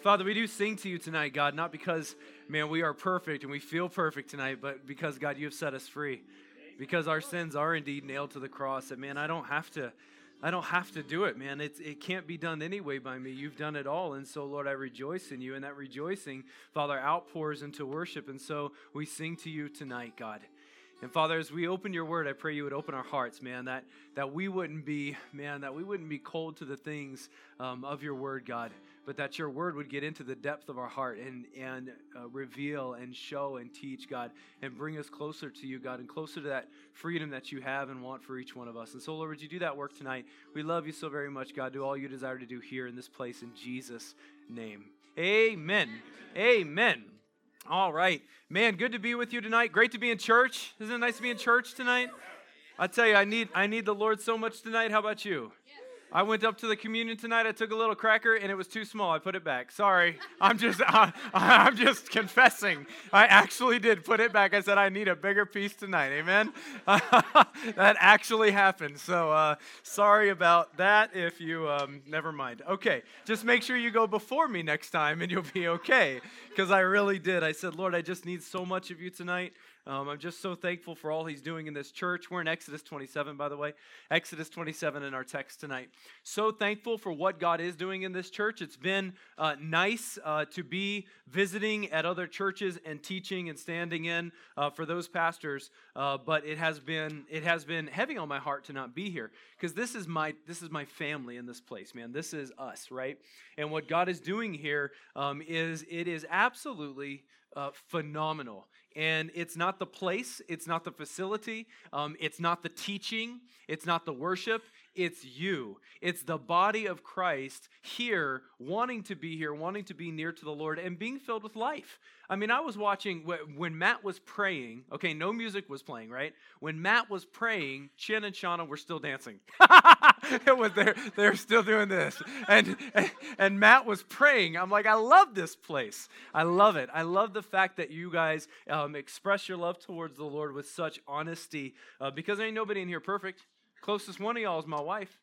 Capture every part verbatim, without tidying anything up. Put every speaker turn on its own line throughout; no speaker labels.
Father, we do sing to you tonight, God, not because, man, we are perfect and we feel perfect tonight, but because, God, you have set us free. Because our sins are indeed nailed to the cross. And, man, I don't have to, I don't have to do it, man. It's, it can't be done anyway by me. You've done it all. And so, Lord, I rejoice in you. And that rejoicing, Father, outpours into worship. And so we sing to you tonight, God. And Father, as we open your word, I pray you would open our hearts, man, that, that we wouldn't be, man, that we wouldn't be cold to the things um, of your word, God, but that your word would get into the depth of our heart and, and uh, reveal and show and teach, God, and bring us closer to you, God, and closer to that freedom that you have and want for each one of us. And so, Lord, would you do that work tonight? We love you so very much, God. Do all you desire to do here in this place in Jesus' name. Amen. Amen. All right. Man, good to be with you tonight. Great to be in church. Isn't it nice to be in church tonight? I tell you, I need I need the Lord so much tonight. How about you? I went up to the communion tonight. I took a little cracker, and it was too small. I put it back. Sorry. I'm just uh, I'm just confessing. I actually did put it back. I said, I need a bigger piece tonight. Amen? That actually happened. So uh, sorry about that if you, um, never mind. Okay. Just make sure you go before me next time, and you'll be okay. Because I really did. I said, Lord, I just need so much of you tonight. Um, I'm just so thankful for all he's doing in this church. We're in Exodus twenty-seven, by the way. Exodus twenty-seven in our text tonight. So thankful for what God is doing in this church. It's been uh, nice uh, to be visiting at other churches and teaching and standing in uh, for those pastors. Uh, but it has been it has been heavy on my heart to not be here because this is my this is my family in this place, man. This is us, right? And what God is doing here um, is it is absolutely uh, phenomenal. And it's not the place, it's not the facility, um, it's not the teaching, it's not the worship, it's you. It's the body of Christ here, wanting to be here, wanting to be near to the Lord, and being filled with life. I mean, I was watching, when Matt was praying, okay, no music was playing, right? When Matt was praying, Chin and Shauna were still dancing. It was they're, they're still doing this. And, and, and Matt was praying. I'm like, I love this place. I love it. I love the fact that you guys um, express your love towards the Lord with such honesty, uh, because there ain't nobody in here perfect. Closest one of y'all is my wife.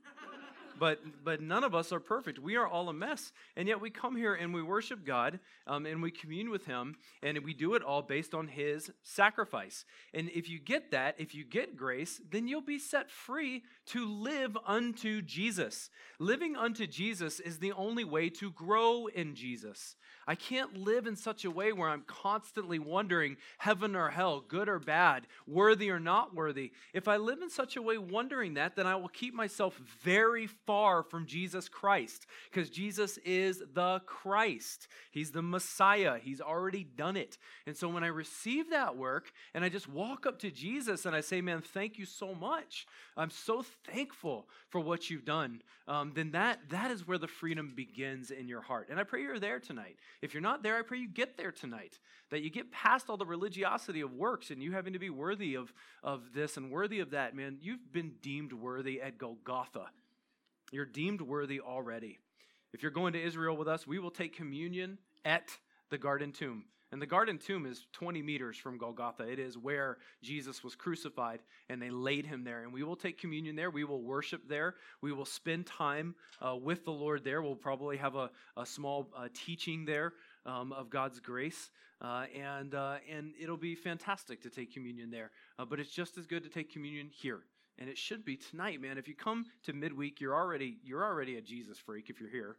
But but none of us are perfect. We are all a mess. And yet we come here and we worship God um, and we commune with him. And we do it all based on his sacrifice. And if you get that, if you get grace, then you'll be set free to live unto Jesus. Living unto Jesus is the only way to grow in Jesus. I can't live in such a way where I'm constantly wondering heaven or hell, good or bad, worthy or not worthy. If I live in such a way wondering that, then I will keep myself very far from Jesus Christ, because Jesus is the Christ. He's the Messiah. He's already done it. And so when I receive that work and I just walk up to Jesus and I say, man, thank you so much. I'm so thankful for what you've done. Um, then that that is where the freedom begins in your heart. And I pray you're there tonight. If you're not there, I pray you get there tonight, that you get past all the religiosity of works and you having to be worthy of, of this and worthy of that. Man, you've been deemed worthy at Golgotha. You're deemed worthy already. If you're going to Israel with us, we will take communion at the Garden Tomb. And the Garden Tomb is twenty meters from Golgotha. It is where Jesus was crucified, and they laid him there. And we will take communion there. We will worship there. We will spend time uh, with the Lord there. We'll probably have a, a small uh, teaching there um, of God's grace. Uh, and uh, and it'll be fantastic to take communion there. Uh, but it's just as good to take communion here. And it should be tonight, man. If you come to midweek, you're already you're already a Jesus freak if you're here.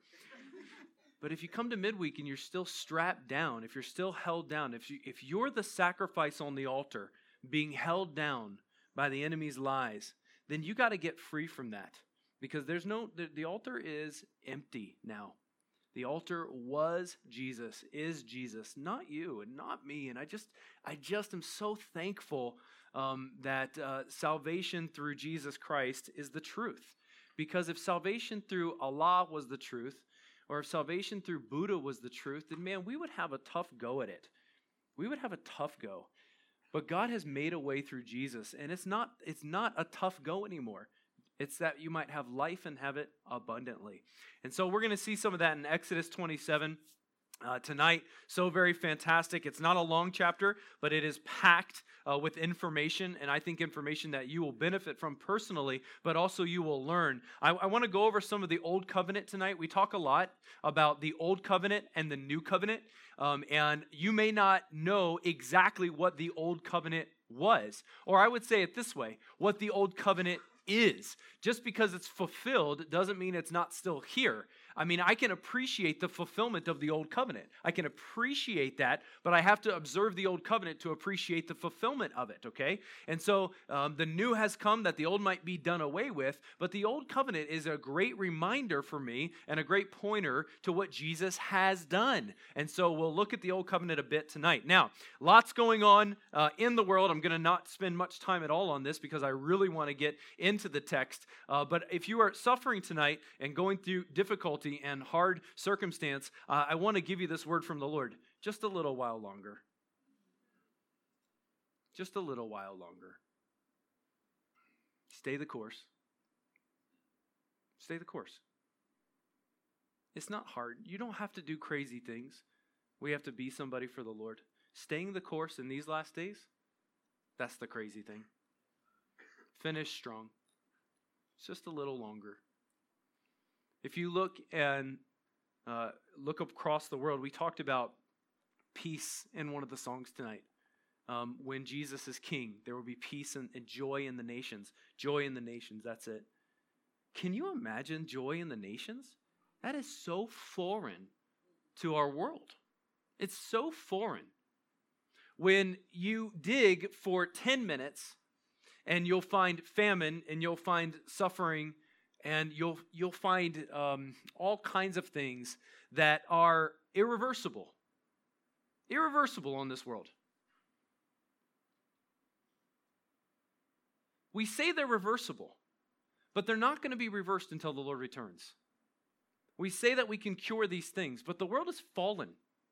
But if you come to midweek and you're still strapped down, if you're still held down, if you if you're the sacrifice on the altar being held down by the enemy's lies, then you got to get free from that. Because there's no the, the altar is empty now. The altar was Jesus, is Jesus, not you and not me. And I just I just am so thankful Um, that uh, salvation through Jesus Christ is the truth. Because if salvation through Allah was the truth, or if salvation through Buddha was the truth, then man, we would have a tough go at it. We would have a tough go. But God has made a way through Jesus, and it's not, it's not a tough go anymore. It's that you might have life and have it abundantly. And so we're going to see some of that in Exodus twenty-seven. Uh, tonight, so very fantastic. It's not a long chapter, but it is packed uh, with information, and I think information that you will benefit from personally, but also you will learn. I, I want to go over some of the Old Covenant tonight. We talk a lot about the Old Covenant and the New Covenant, um, and you may not know exactly what the Old Covenant was, or I would say it this way, what the Old Covenant is. Just because it's fulfilled doesn't mean it's not still here. I mean, I can appreciate the fulfillment of the Old Covenant. I can appreciate that, but I have to observe the Old Covenant to appreciate the fulfillment of it, okay? And so um, the new has come that the old might be done away with, but the Old Covenant is a great reminder for me and a great pointer to what Jesus has done. And so we'll look at the Old Covenant a bit tonight. Now, lots going on uh, in the world. I'm going to not spend much time at all on this because I really want to get into the text. Uh, but if you are suffering tonight and going through difficulty and hard circumstance, uh, I want to give you this word from the Lord. Just a little while longer. Just a little while longer. Stay the course. Stay the course. It's not hard. You don't have to do crazy things. We have to be somebody for the Lord. Staying the course in these last days, that's the crazy thing. Finish strong. It's just a little longer. If you look and uh, look across the world, we talked about peace in one of the songs tonight. Um, when Jesus is king, there will be peace and, and joy in the nations. Joy in the nations, that's it. Can you imagine joy in the nations? That is so foreign to our world. It's so foreign. When you dig for ten minutes and you'll find famine and you'll find suffering and you'll you'll find um, all kinds of things that are irreversible. Irreversible on this world. We say they're reversible, but they're not going to be reversed until the Lord returns. We say that we can cure these things, but the world has fallen.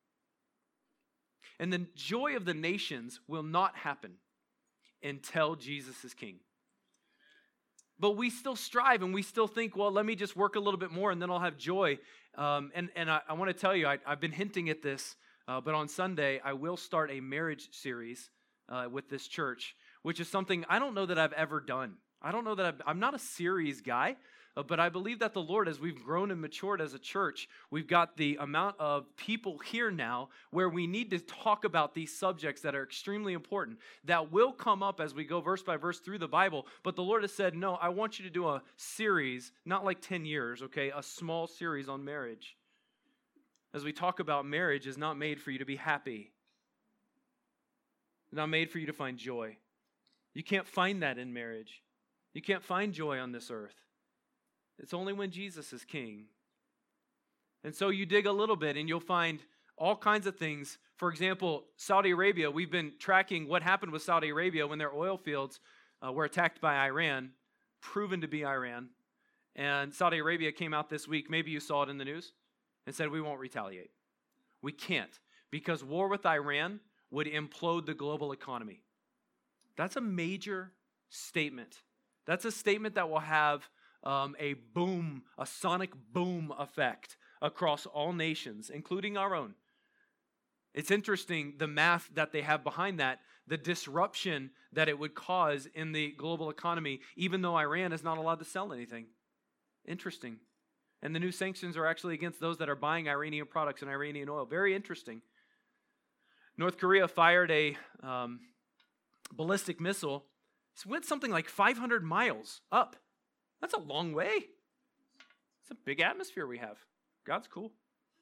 And the joy of the nations will not happen until Jesus is king. But we still strive and we still think, well, let me just work a little bit more and then I'll have joy. Um, and and I, I want to tell you, I, I've been hinting at this, uh, but on Sunday, I will start a marriage series uh, with this church, which is something I don't know that I've ever done. I don't know that I've, I'm not a series guy, uh, but I believe that the Lord, as we've grown and matured as a church, we've got the amount of people here now where we need to talk about these subjects that are extremely important, that will come up as we go verse by verse through the Bible. But the Lord has said, no, I want you to do a series, not like ten years, okay, a small series on marriage. As we talk about marriage is not made for you to be happy. It's not made for you to find joy. You can't find that in marriage. You can't find joy on this earth. It's only when Jesus is king. And so you dig a little bit and you'll find all kinds of things. For example, Saudi Arabia, we've been tracking what happened with Saudi Arabia when their oil fields uh, were attacked by Iran, proven to be Iran. And Saudi Arabia came out this week, maybe you saw it in the news, and said we won't retaliate. We can't, because war with Iran would implode the global economy. That's a major statement. That's a statement that will have um, a boom, a sonic boom effect across all nations, including our own. It's interesting, the math that they have behind that, the disruption that it would cause in the global economy, even though Iran is not allowed to sell anything. Interesting. And the new sanctions are actually against those that are buying Iranian products and Iranian oil. Very interesting. North Korea fired a um, ballistic missile. It went something like five hundred miles up. That's a long way. It's a big atmosphere we have. God's cool.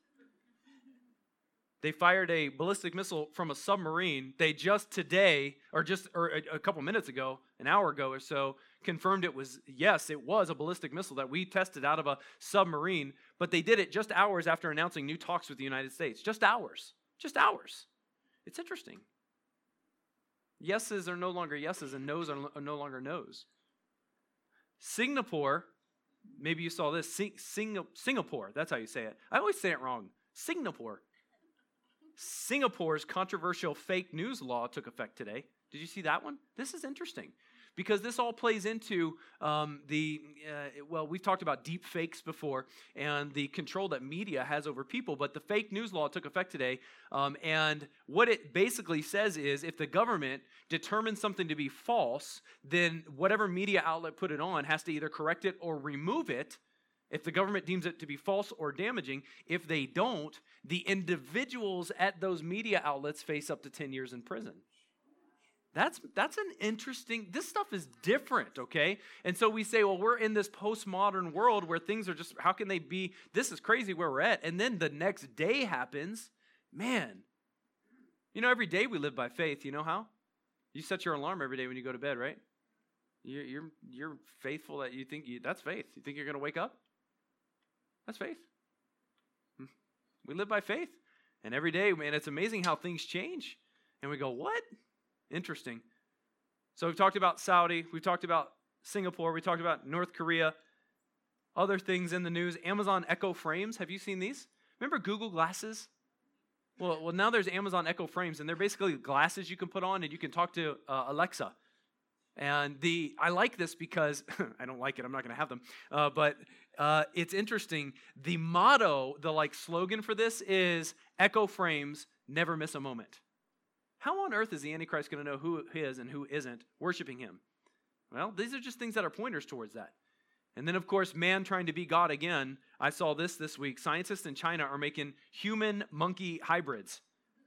They fired a ballistic missile from a submarine. They just today, or just or a, a couple minutes ago, an hour ago or so, confirmed it was, yes, it was a ballistic missile that we tested out of a submarine, but they did it just hours after announcing new talks with the United States. Just hours. Just hours. It's interesting. Yeses are no longer yeses, and noes are no longer noes. Singapore, maybe you saw this, Sing, Sing, Singapore, that's how you say it. I always say it wrong. Singapore. Singapore's controversial fake news law took effect today. Did you see that one? This is interesting because this all plays into um, the, uh, well, we've talked about deep fakes before and the control that media has over people, but the fake news law took effect today, um, and what it basically says is if the government determines something to be false, then whatever media outlet put it on has to either correct it or remove it if the government deems it to be false or damaging. If they don't, the individuals at those media outlets face up to ten years in prison. That's that's an interesting, this stuff is different, okay? And so we say, well, we're in this postmodern world where things are just, how can they be, this is crazy where we're at. And then the next day happens, man. You know, every day we live by faith, you know how? You set your alarm every day when you go to bed, right? You're, you're, you're faithful that you think, you, that's faith. You think you're going to wake up? That's faith. We live by faith. And every day, man, it's amazing how things change. And we go, what? Interesting. So we've talked about Saudi. We've talked about Singapore. We talked about North Korea. Other things in the news. Amazon Echo Frames. Have you seen these? Remember Google Glasses? Well, well, now there's Amazon Echo Frames, and they're basically glasses you can put on, and you can talk to uh, Alexa. And the I like this because, I don't like it, I'm not going to have them, uh, but uh, it's interesting. The motto, the like slogan for this is, Echo Frames, never miss a moment. How on earth is the Antichrist going to know who is and who isn't worshiping him? Well, these are just things that are pointers towards that. And then, of course, man trying to be God again. I saw this this week. Scientists in China are making human-monkey hybrids.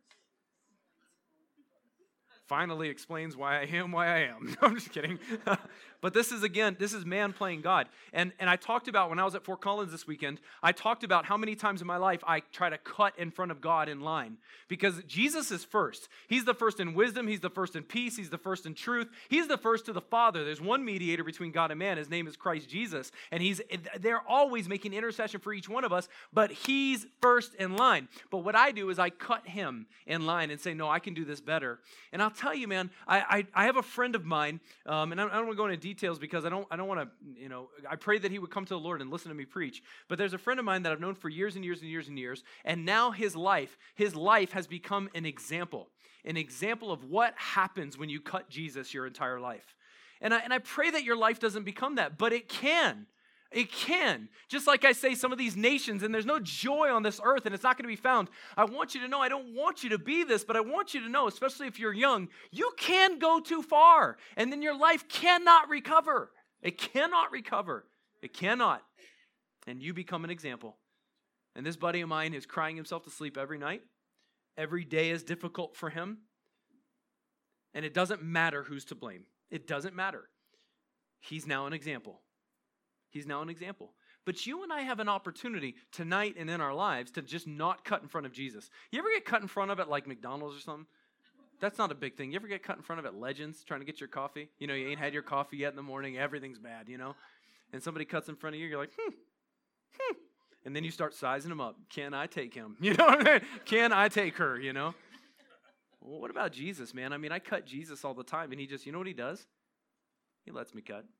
Finally explains why I am why I am. No, I'm just kidding. But this is, again, this is man playing God. And, and I talked about, when I was at Fort Collins this weekend, I talked about how many times in my life I try to cut in front of God in line. Because Jesus is first. He's the first in wisdom. He's the first in peace. He's the first in truth. He's the first to the Father. There's one mediator between God and man. His name is Christ Jesus. And he's they're always making intercession for each one of us, but he's first in line. But what I do is I cut him in line and say, no, I can do this better. And I'll tell you, man, I I, I have a friend of mine, um, and I, I don't want to go into details because I don't I don't want to, you know, I pray that he would come to the Lord and listen to me preach. But there's a friend of mine that I've known for years and years and years and years, and now his life, his life has become an example, an example of what happens when you cut Jesus your entire life. And I and I pray that your life doesn't become that, but it can. It can. Just like I say, some of these nations, and there's no joy on this earth, and it's not going to be found. I want you to know, I don't want you to be this, but I want you to know, especially if you're young, you can go too far, and then your life cannot recover. It cannot recover. It cannot. And you become an example. And this buddy of mine is crying himself to sleep every night. Every day is difficult for him. And it doesn't matter who's to blame. It doesn't matter. He's now an example. He's now an example. But you and I have an opportunity tonight and in our lives to just not cut in front of Jesus. You ever get cut in front of at like McDonald's or something? That's not a big thing. You ever get cut in front of at Legends trying to get your coffee? You know, you ain't had your coffee yet in the morning. Everything's bad, you know? And somebody cuts in front of you. You're like, hmm, hmm. And then you start sizing him up. Can I take him? You know what I mean? Can I take her, you know? Well, what about Jesus, man? I mean, I cut Jesus all the time. And he just, you know what he does? He lets me cut.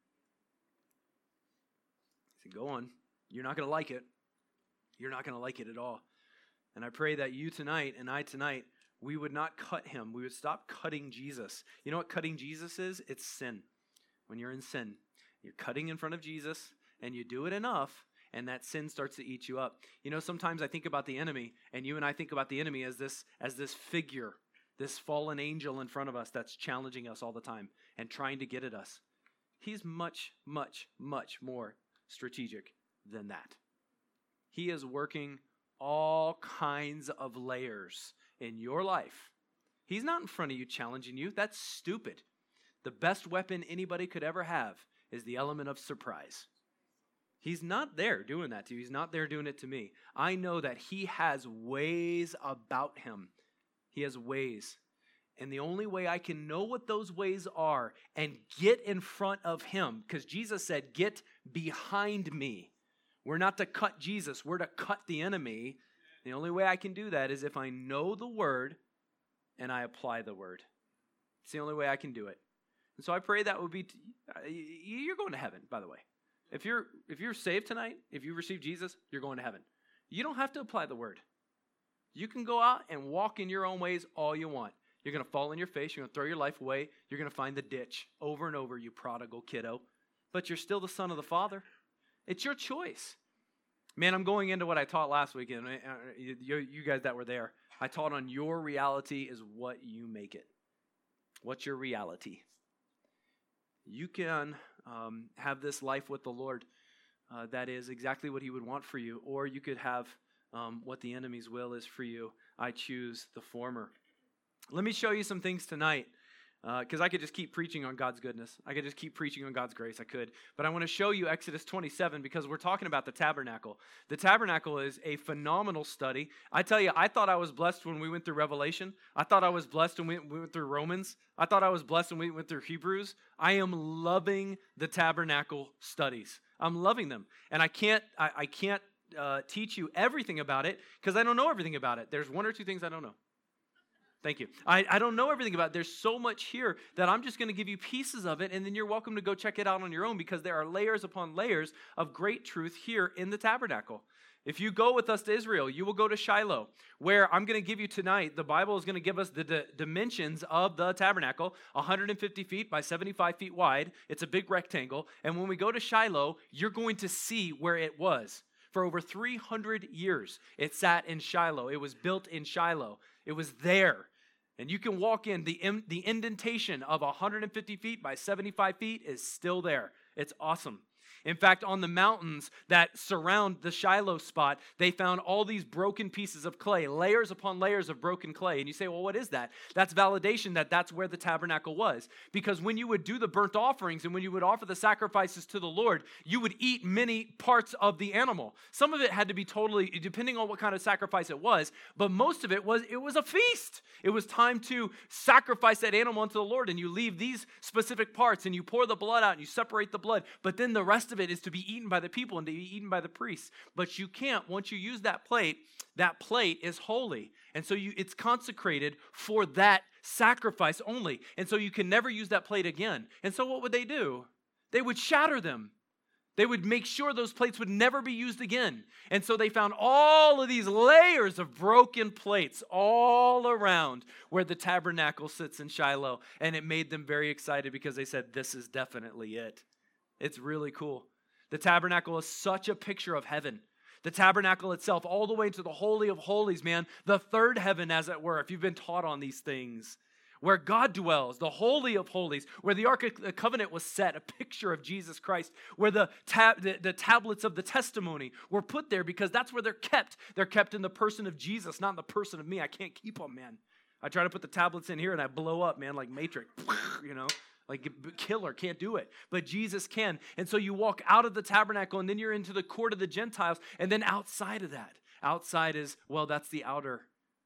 He said, go on. You're not going to like it. You're not going to like it at all. And I pray that you tonight and I tonight, we would not cut him. We would stop cutting Jesus. You know what cutting Jesus is? It's sin. When you're in sin, you're cutting in front of Jesus, and you do it enough, and that sin starts to eat you up. You know, sometimes I think about the enemy, and you and I think about the enemy as this, as this figure, this fallen angel in front of us that's challenging us all the time and trying to get at us. He's much, much, much more strategic than that. He is working all kinds of layers in your life. He's not in front of you challenging you. That's stupid. The best weapon anybody could ever have is the element of surprise. He's not there doing that to you. He's not there doing it to me. I know that he has ways about him. He has ways. And the only way I can know what those ways are and get in front of him, because Jesus said, get behind me. We're not to cut Jesus. We're to cut the enemy. The only way I can do that is if I know the word and I apply the word. It's the only way I can do it. And so I pray that would be, t- you're going to heaven, by the way. If you're if you're saved tonight, if you receive Jesus, you're going to heaven. You don't have to apply the word. You can go out and walk in your own ways all you want. You're going to fall on your face. You're going to throw your life away. You're going to find the ditch over and over, you prodigal kiddo. But you're still the son of the Father. It's your choice. Man, I'm going into what I taught last weekend. You, you guys that were there, I taught on your reality is what you make it. What's your reality? You can um, have this life with the Lord uh, that is exactly what he would want for you, or you could have um, what the enemy's will is for you. I choose the former. Let me show you some things tonight, because uh, I could just keep preaching on God's goodness. I could just keep preaching on God's grace. I could. But I want to show you Exodus twenty-seven because we're talking about the tabernacle. The tabernacle is a phenomenal study. I tell you, I thought I was blessed when we went through Revelation. I thought I was blessed when we went through Romans. I thought I was blessed when we went through Hebrews. I am loving the tabernacle studies. I'm loving them. And I can't, I, I can't uh, teach you everything about it because I don't know everything about it. There's one or two things I don't know. Thank you. I, I don't know everything about it. There's so much here that I'm just going to give you pieces of it, and then you're welcome to go check it out on your own because there are layers upon layers of great truth here in the tabernacle. If you go with us to Israel, you will go to Shiloh, where I'm going to give you tonight, the Bible is going to give us the d- dimensions of the tabernacle, one hundred fifty feet by seventy-five feet wide. It's a big rectangle. And when we go to Shiloh, you're going to see where it was. For over three hundred years, it sat in Shiloh. It was built in Shiloh. It was there. And you can walk in. The, the indentation of one hundred fifty feet by seventy-five feet is still there. It's awesome. In fact, on the mountains that surround the Shiloh spot, they found all these broken pieces of clay, layers upon layers of broken clay. And you say, well, what is that? That's validation that that's where the tabernacle was. Because when you would do the burnt offerings and when you would offer the sacrifices to the Lord, you would eat many parts of the animal. Some of it had to be totally, depending on what kind of sacrifice it was, but most of it was, it was a feast. It was time to sacrifice that animal unto the Lord, and you leave these specific parts, and you pour the blood out, and you separate the blood, but then the rest of it is to be eaten by the people and to be eaten by the priests. But you can't, once you use that plate, that plate is holy. And so you, it's consecrated for that sacrifice only. And so you can never use that plate again. And so what would they do? They would shatter them. They would make sure those plates would never be used again. And so they found all of these layers of broken plates all around where the tabernacle sits in Shiloh. And it made them very excited because they said, this is definitely it. It's really cool. The tabernacle is such a picture of heaven. The tabernacle itself, all the way into the Holy of Holies, man, the third heaven, as it were, if you've been taught on these things, where God dwells, the Holy of Holies, where the Ark of the Covenant was set, a picture of Jesus Christ, where the, tab- the, the tablets of the testimony were put there because that's where they're kept. They're kept in the person of Jesus, not in the person of me. I can't keep them, man. I try to put the tablets in here and I blow up, man, like Matrix, you know. Like killer, can't do it. But Jesus can. And so you walk out of the tabernacle and then you're into the court of the Gentiles. And then outside of that, outside is, well, that's the outer.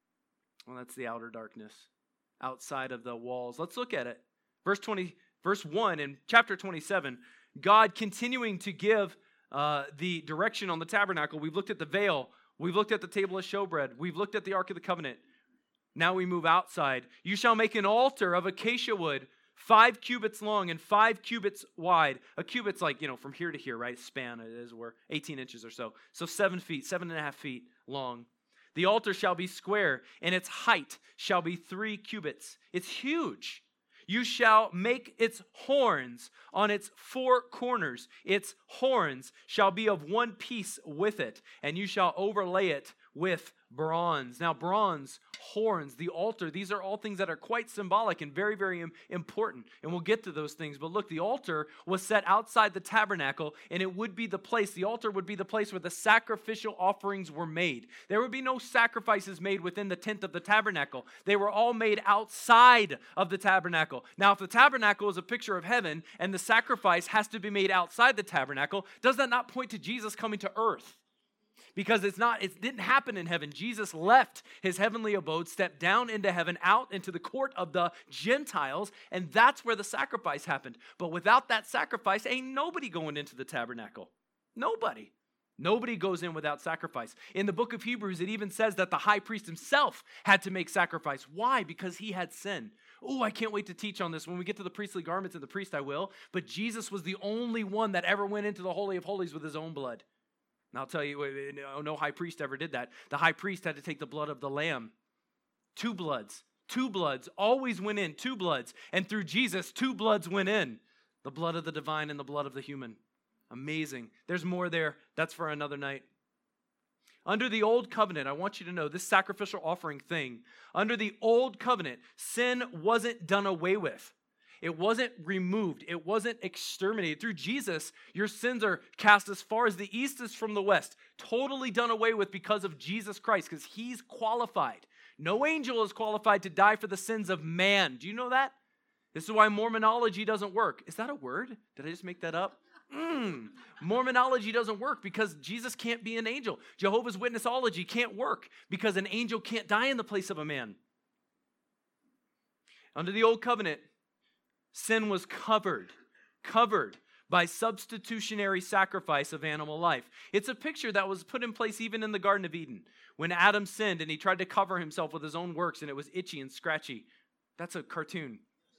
Well, that's the outer darkness. Outside of the walls. Let's look at it. Verse twenty, verse one in chapter twenty-seven, God continuing to give uh, the direction on the tabernacle. We've looked at the veil. We've looked at the table of showbread. We've looked at the Ark of the Covenant. Now we move outside. You shall make an altar of acacia wood, five cubits long and five cubits wide. A cubit's like, you know, from here to here, right? Span, it is, we're eighteen inches or so. So seven feet, seven and a half feet long. The altar shall be square, and its height shall be three cubits. It's huge. You shall make its horns on its four corners. Its horns shall be of one piece with it, and you shall overlay it with bronze. Now, bronze, horns, the altar, these are all things that are quite symbolic and very, very important. And we'll get to those things. But look, the altar was set outside the tabernacle, and it would be the place, the altar would be the place where the sacrificial offerings were made. There would be no sacrifices made within the tent of the tabernacle. They were all made outside of the tabernacle. Now, if the tabernacle is a picture of heaven and the sacrifice has to be made outside the tabernacle, does that not point to Jesus coming to earth? Because it's not, it didn't happen in heaven. Jesus left his heavenly abode, stepped down into heaven, out into the court of the Gentiles, and that's where the sacrifice happened. But without that sacrifice, ain't nobody going into the tabernacle. Nobody. Nobody goes in without sacrifice. In the book of Hebrews, it even says that the high priest himself had to make sacrifice. Why? Because he had sin. Oh, I can't wait to teach on this. When we get to the priestly garments and the priest, I will. But Jesus was the only one that ever went into the Holy of Holies with his own blood. And I'll tell you, no high priest ever did that. The high priest had to take the blood of the lamb. Two bloods. Two bloods always went in, two bloods. And through Jesus, two bloods went in. The blood of the divine and the blood of the human. Amazing. There's more there. That's for another night. Under the old covenant, I want you to know this sacrificial offering thing. Under the old covenant, sin wasn't done away with. It wasn't removed. It wasn't exterminated. Through Jesus, your sins are cast as far as the east is from the west. Totally done away with because of Jesus Christ, because he's qualified. No angel is qualified to die for the sins of man. Do you know that? This is why Mormonology doesn't work. Is that a word? Did I just make that up? Mm. Mormonology doesn't work because Jesus can't be an angel. Jehovah's Witnessology can't work because an angel can't die in the place of a man. Under the old covenant, sin was covered, covered by substitutionary sacrifice of animal life. It's a picture that was put in place even in the Garden of Eden. When Adam sinned and he tried to cover himself with his own works and it was itchy and scratchy. That's a cartoon.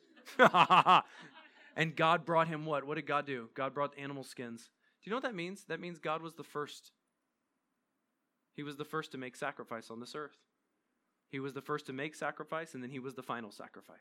And God brought him what? What did God do? God brought animal skins. Do you know what that means? That means God was the first. He was the first to make sacrifice on this earth. He was the first to make sacrifice, and then he was the final sacrifice.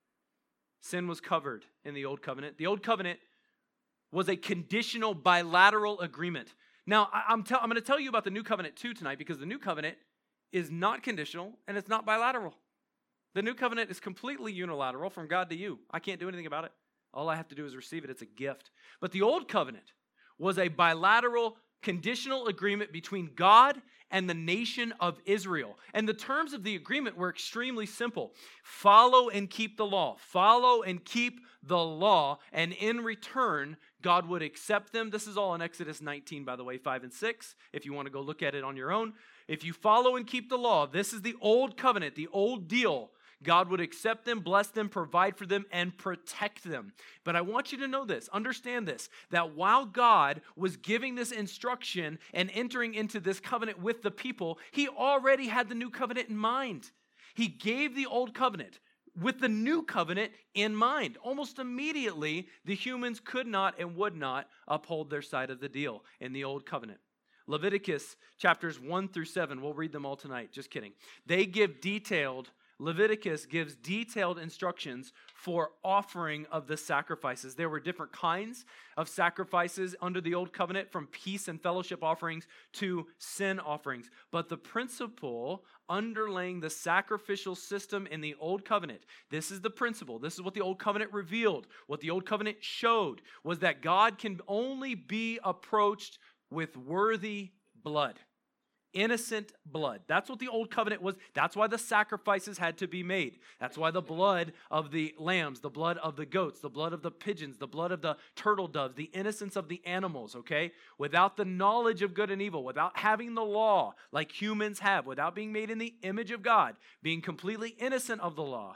Sin was covered in the old covenant. The old covenant was a conditional bilateral agreement. Now, I'm, tell, I'm going to tell you about the new covenant too tonight, because the new covenant is not conditional and it's not bilateral. The new covenant is completely unilateral from God to you. I can't do anything about it. All I have to do is receive it. It's a gift. But the old covenant was a bilateral, conditional agreement between God and the nation of Israel. And the terms of the agreement were extremely simple. Follow and keep the law. Follow and keep the law. And in return, God would accept them. This is all in Exodus nineteen, by the way, five and six, if you want to go look at it on your own. If you follow and keep the law, this is the old covenant, the old deal. God would accept them, bless them, provide for them, and protect them. But I want you to know this, understand this, that while God was giving this instruction and entering into this covenant with the people, he already had the new covenant in mind. He gave the old covenant with the new covenant in mind. Almost immediately, the humans could not and would not uphold their side of the deal in the old covenant. Leviticus chapters one through seven, we'll read them all tonight, just kidding. They give detailed Leviticus gives detailed instructions for offering of the sacrifices. There were different kinds of sacrifices under the old covenant, from peace and fellowship offerings to sin offerings. But the principle underlaying the sacrificial system in the old covenant, this is the principle. This is what the old covenant revealed. What the old covenant showed was that God can only be approached with worthy blood. Innocent blood. That's what the old covenant was. That's why the sacrifices had to be made. That's why the blood of the lambs, the blood of the goats, the blood of the pigeons, the blood of the turtle doves, the innocence of the animals, okay? Without the knowledge of good and evil, without having the law like humans have, without being made in the image of God, being completely innocent of the law,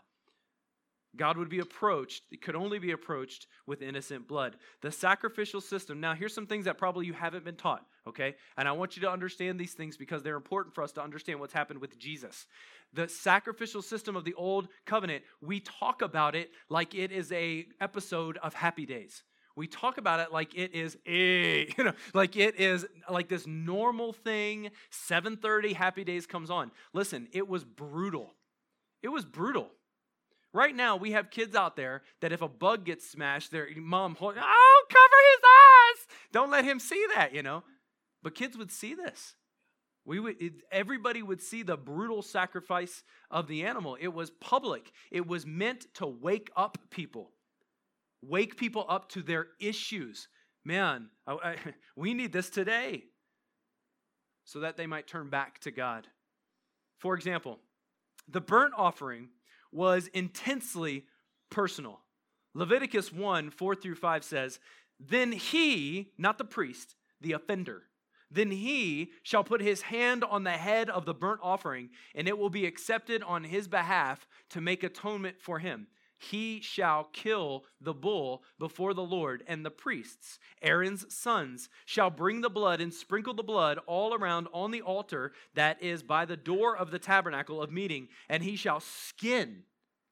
God would be approached, it could only be approached with innocent blood. The sacrificial system, now here's some things that probably you haven't been taught, okay? And I want you to understand these things because they're important for us to understand what's happened with Jesus. The sacrificial system of the old covenant, we talk about it like it is a episode of Happy Days. We talk about it like it is a, you know, like it is like this normal thing, seven thirty, Happy Days comes on. Listen, it was brutal. It was brutal. Right now, we have kids out there that if a bug gets smashed, their mom, oh, cover his eyes. Don't let him see that, you know. But kids would see this. We would, it, everybody would see the brutal sacrifice of the animal. It was public. It was meant to wake up people. Wake people up to their issues. Man, I, I, we need this today so that they might turn back to God. For example, the burnt offering was intensely personal. Leviticus one, four through five says, "Then he," not the priest, the offender, "then he shall put his hand on the head of the burnt offering, and it will be accepted on his behalf to make atonement for him. He shall kill the bull before the Lord, and the priests, Aaron's sons, shall bring the blood and sprinkle the blood all around on the altar that is by the door of the tabernacle of meeting, and he shall skin.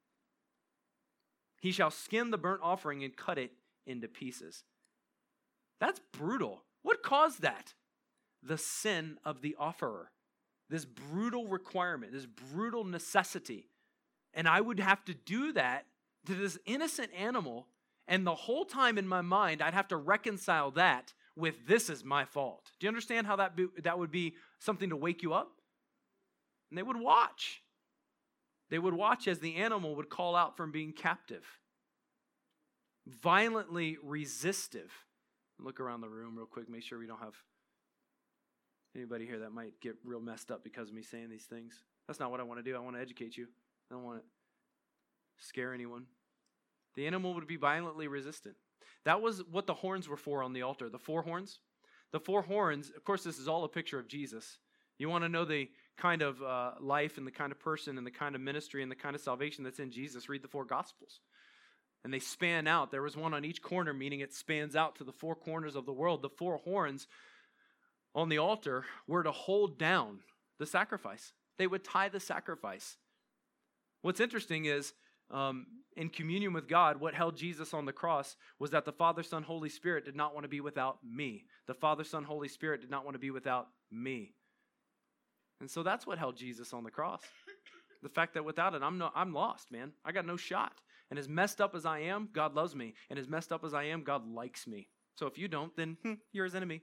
He shall skin the burnt offering and cut it into pieces." That's brutal. What caused that? The sin of the offerer. This brutal requirement, this brutal necessity. And I would have to do that to this innocent animal, and the whole time in my mind, I'd have to reconcile that with this is my fault. Do you understand how that be, that would be something to wake you up? And they would watch. They would watch as the animal would call out from being captive. Violently resistive. Look around the room real quick, make sure we don't have anybody here that might get real messed up because of me saying these things. That's not what I want to do. I want to educate you. I don't want to scare anyone. The animal would be violently resistant. That was what the horns were for on the altar. The four horns. The four horns, of course, this is all a picture of Jesus. You want to know the kind of uh, life and the kind of person and the kind of ministry and the kind of salvation that's in Jesus, read the four Gospels. And they span out. There was one on each corner, meaning it spans out to the four corners of the world. The four horns on the altar were to hold down the sacrifice. They would tie the sacrifice. What's interesting is, um, in communion with God, what held Jesus on the cross was that the Father, Son, Holy Spirit did not want to be without me. The Father, Son, Holy Spirit did not want to be without me. And so that's what held Jesus on the cross. The fact that without it, I'm no, I'm lost, man. I got no shot. And as messed up as I am, God loves me. And as messed up as I am, God likes me. So if you don't, then hmm, you're his enemy.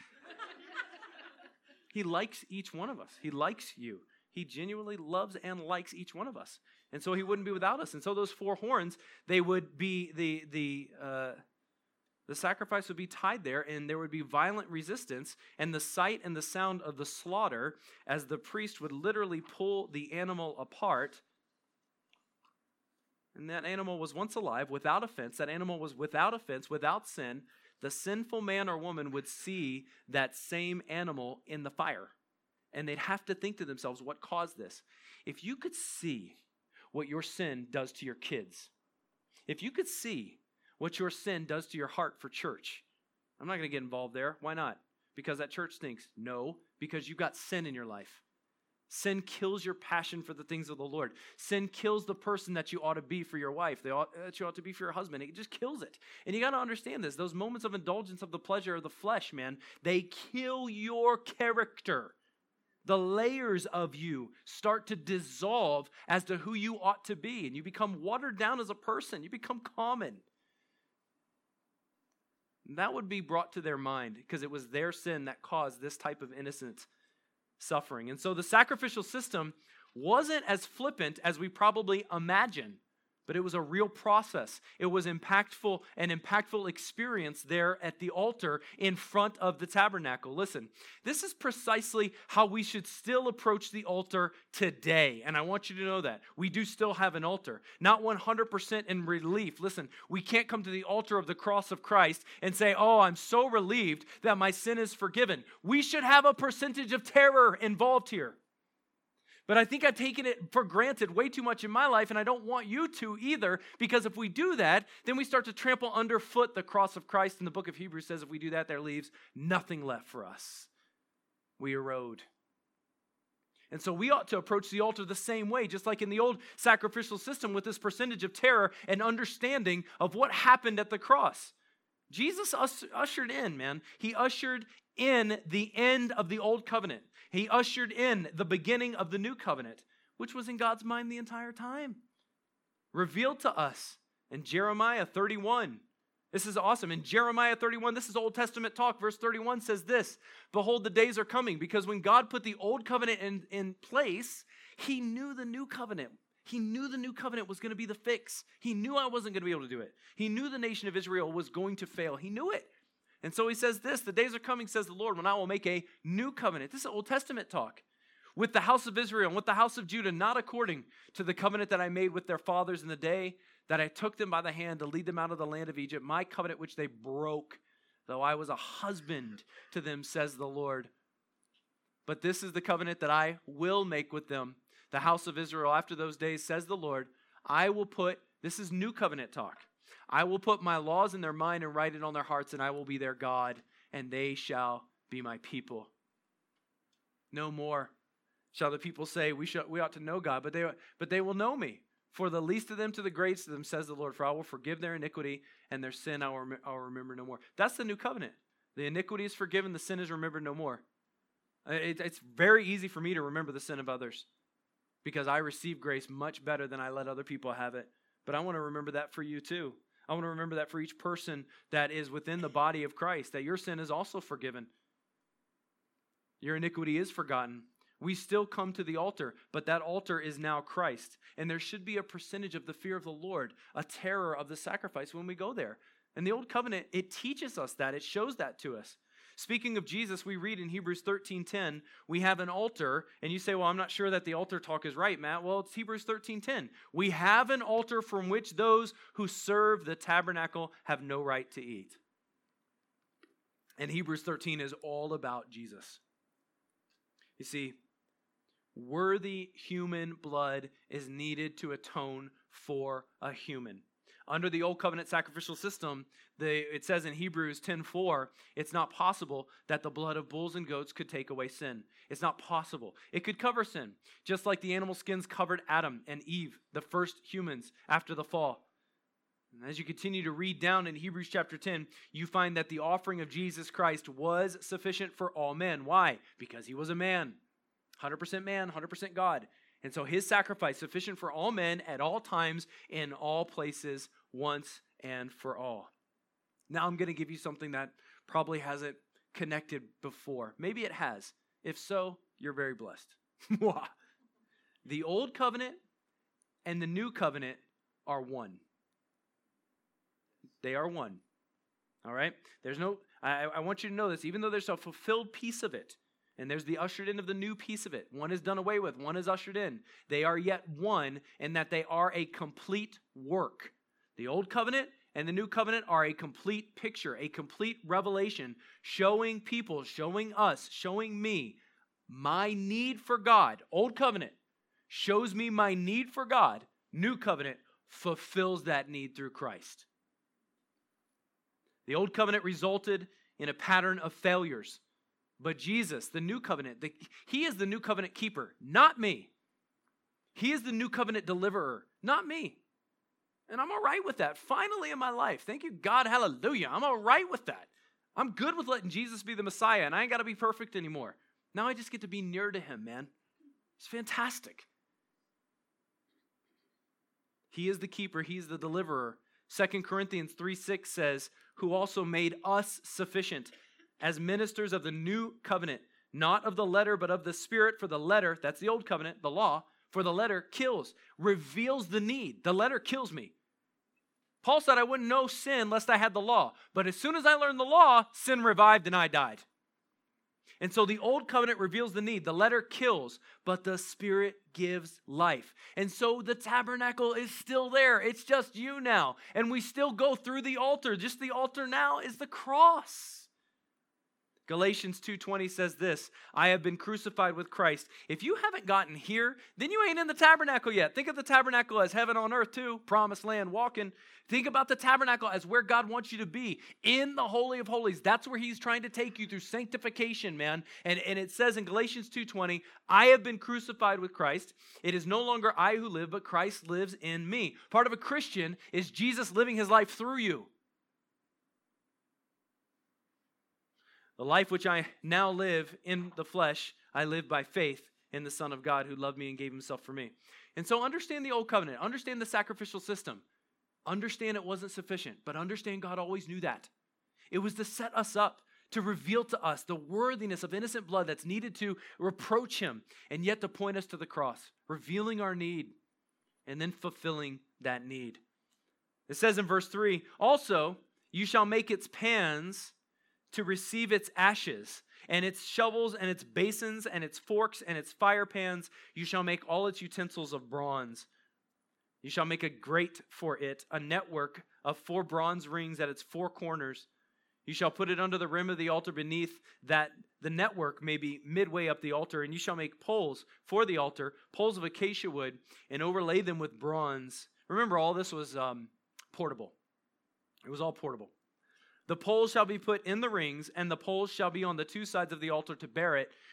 He likes each one of us. He likes you. He genuinely loves and likes each one of us. And so he wouldn't be without us. And so those four horns, they would be, the, the, uh, the sacrifice would be tied there, and there would be violent resistance, and the sight and the sound of the slaughter, as the priest would literally pull the animal apart. And that animal was once alive, without offense. That animal was without offense, without sin. The sinful man or woman would see that same animal in the fire. And they'd have to think to themselves, what caused this? If you could see what your sin does to your kids, if you could see what your sin does to your heart for church, I'm not going to get involved there. Why not? Because that church stinks. No, because you've got sin in your life. Sin kills your passion for the things of the Lord. Sin kills the person that you ought to be for your wife, that you ought to be for your husband. It just kills it. And you got to understand this. Those moments of indulgence of the pleasure of the flesh, man, they kill your character. The layers of you start to dissolve as to who you ought to be. And you become watered down as a person. You become common. And that would be brought to their mind because it was their sin that caused this type of innocent suffering. And so the sacrificial system wasn't as flippant as we probably imagine, but it was a real process. It was impactful, an impactful experience there at the altar in front of the tabernacle. Listen, this is precisely how we should still approach the altar today. And I want you to know that. We do still have an altar. Not one hundred percent in relief. Listen, we can't come to the altar of the cross of Christ and say, oh, I'm so relieved that my sin is forgiven. We should have a percentage of terror involved here. But I think I've taken it for granted way too much in my life, and I don't want you to either, because if we do that, then we start to trample underfoot the cross of Christ. And the book of Hebrews says if we do that, there leaves nothing left for us. We erode. And so we ought to approach the altar the same way, just like in the old sacrificial system, with this percentage of terror and understanding of what happened at the cross. Jesus ushered in, man. He ushered in the end of the old covenant. He ushered in the beginning of the new covenant, which was in God's mind the entire time. Revealed to us in Jeremiah thirty-one. This is awesome. In Jeremiah thirty-one, this is Old Testament talk. Verse thirty-one says this, behold, the days are coming, because when God put the old covenant in, in place, he knew the new covenant. He knew the new covenant was going to be the fix. He knew I wasn't going to be able to do it. He knew the nation of Israel was going to fail. He knew it. And so he says this, the days are coming, says the Lord, when I will make a new covenant. This is Old Testament talk. With the house of Israel and with the house of Judah, not according to the covenant that I made with their fathers in the day that I took them by the hand to lead them out of the land of Egypt, my covenant which they broke, though I was a husband to them, says the Lord. But this is the covenant that I will make with them, the house of Israel, after those days, says the Lord. I will put, this is new covenant talk, I will put my laws in their mind and write it on their hearts, and I will be their God, and they shall be my people. No more shall the people say, we shall, we ought to know God, but they, but they will know me. For the least of them to the greatest of them, says the Lord, for I will forgive their iniquity, and their sin I will, rem- I will remember no more. That's the new covenant. The iniquity is forgiven, the sin is remembered no more. It, it's very easy for me to remember the sin of others. because I receive grace much better than I let other people have it. But I want to remember that for you too. I want to remember that for each person that is within the body of Christ, that your sin is also forgiven. Your iniquity is forgotten. We still come to the altar, but that altar is now Christ. And there should be a percentage of the fear of the Lord, a terror of the sacrifice when we go there. And the Old Covenant, it teaches us that. It shows that to us. Speaking of Jesus, we read in Hebrews thirteen ten, we have an altar, and you say, well, I'm not sure that the altar talk is right, Matt. Well, it's Hebrews thirteen ten. We have an altar from which those who serve the tabernacle have no right to eat. And Hebrews thirteen is all about Jesus. You see, worthy human blood is needed to atone for a human. Under the Old Covenant sacrificial system, the, it says in Hebrews ten four, it's not possible that the blood of bulls and goats could take away sin. It's not possible. It could cover sin, just like the animal skins covered Adam and Eve, the first humans after the fall. And as you continue to read down in Hebrews chapter ten, you find that the offering of Jesus Christ was sufficient for all men. Why? Because he was a man, one hundred percent man, one hundred percent God. And so his sacrifice sufficient for all men at all times, in all places, once and for all. Now I'm going to give you something that probably hasn't connected before. Maybe it has. If so, you're very blessed. The Old Covenant and the New Covenant are one. They are one. All right? There's no, I, I want you to know this, even though there's a fulfilled piece of it, and there's the ushered in of the new piece of it. One is done away with. One is ushered in. They are yet one in that they are a complete work. The Old Covenant and the New Covenant are a complete picture, a complete revelation, showing people, showing us, showing me my need for God. Old Covenant shows me my need for God. New Covenant fulfills that need through Christ. The Old Covenant resulted in a pattern of failures. But Jesus, the New Covenant, the, he is the New Covenant keeper, not me. He is the New Covenant deliverer, not me. And I'm all right with that. Finally in my life, thank you, God, hallelujah. I'm all right with that. I'm good with letting Jesus be the Messiah, and I ain't got to be perfect anymore. Now I just get to be near to him, man. It's fantastic. He is the keeper. He's the deliverer. Second Corinthians three six says, who also made us sufficient as ministers of the new covenant, not of the letter, but of the Spirit. For the letter, that's the Old Covenant, the law, for the letter kills, reveals the need. The letter kills me. Paul said I wouldn't know sin lest I had the law. But as soon as I learned the law, sin revived and I died. And so the Old Covenant reveals the need. The letter kills, but the Spirit gives life. And so the tabernacle is still there. It's just you now. And we still go through the altar. Just the altar now is the cross. Galatians two twenty says this, I have been crucified with Christ. If you haven't gotten here, then you ain't in the tabernacle yet. Think of the tabernacle as heaven on earth too, promised land walking. Think about the tabernacle as where God wants you to be, in the Holy of Holies. That's where he's trying to take you through sanctification, man. And, and it says in Galatians two twenty, I have been crucified with Christ. It is no longer I who live, but Christ lives in me. Part of a Christian is Jesus living his life through you. The life which I now live in the flesh, I live by faith in the Son of God who loved me and gave himself for me. And so understand the Old Covenant. Understand the sacrificial system. Understand it wasn't sufficient, but understand God always knew that. It was to set us up, to reveal to us the worthiness of innocent blood that's needed to reproach him, and yet to point us to the cross, revealing our need, and then fulfilling that need. It says in verse three, also, you shall make its pans to receive its ashes, and its shovels, and its basins, and its forks, and its fire pans. You shall make all its utensils of bronze. You shall make a grate for it, a network of four bronze rings at its four corners. You shall put it under the rim of the altar beneath, that the network may be midway up the altar. And you shall make poles for the altar, poles of acacia wood, and overlay them with bronze. Remember, all this was um, portable. It was all portable. The poles shall be put in the rings, and the poles shall be on the two sides of the altar to bear it.